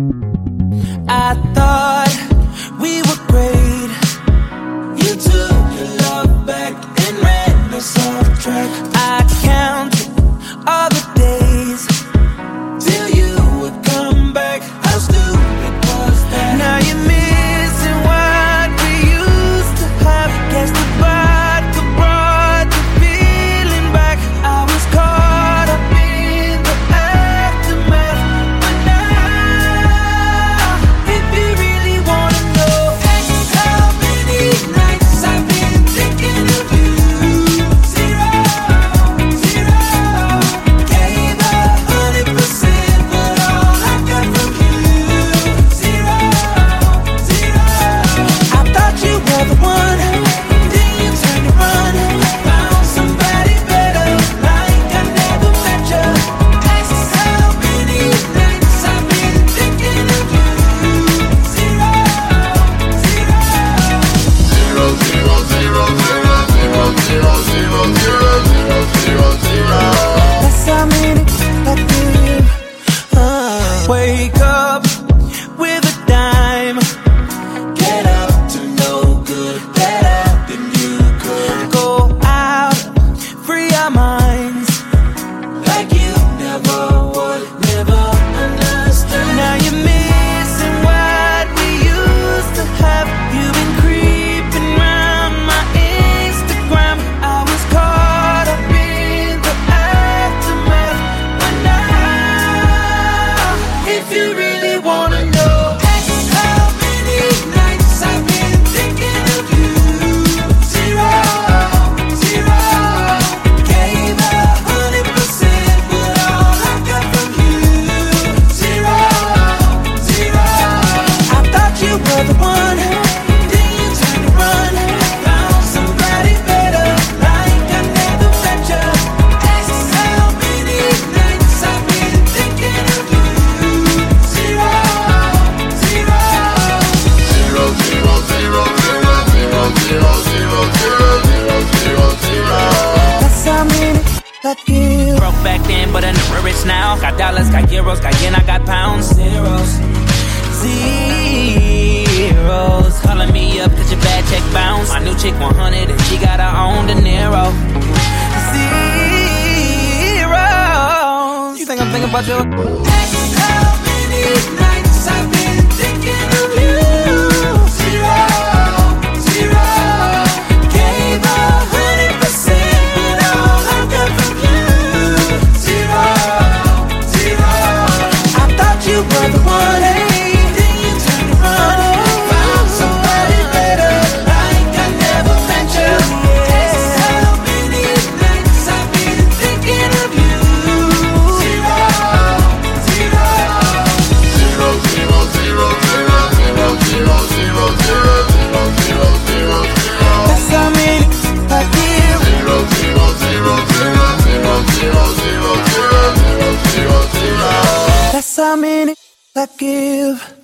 I thought we were great. You took your love back and ran us off track. I counted all the days till you would come back. How stupid was that? Now you're missing what we used to have. Guess the vodka brought the feeling back. I was caught up in the aftermath. But now, if you really wanna know, how many nights I've been thinking of you. Zero, zero. Gave 100%, but all I got from you. Zero, zero. I thought you were the one, then you turned to run. Found somebody better, like I never met you. How many nights I've been thinking of you. Zero, zero. That's how many I give. Wake up with a dime. Get up to no good, better than you could. Go out, free our minds, like you never would, never understood. Now you're missing what we used to have. You've been creeping round my Instagram. I was caught up in the aftermath. But now, if you really wanna know, how many nights I've been thinking of you. Zero, zero. Gave 100%, but all I got from you. Zero, zero. I thought you were the one, then you turned to run. Found somebody better, like I never met you. How many nights I've been thinking of you. Zero, zero. That's how many I give. Broke back then, but I'm never rich now. Got dollars, got euros, got yen, I got pounds. Zeros, Zeros. Calling me up, cause your bad check bounce. My new chick 100 and she got her own De Niro. Zeros. you think I'm thinking about you? How many nights I've been thinking of you. Zero, zero. Gave 100%, but all I got from you. Zero, zero. I thought you were the one, then you turned to run. Found somebody better, like I never met you. How many nights I've been thinking of you. Zero, zero. That's how many I give. That's how many I give.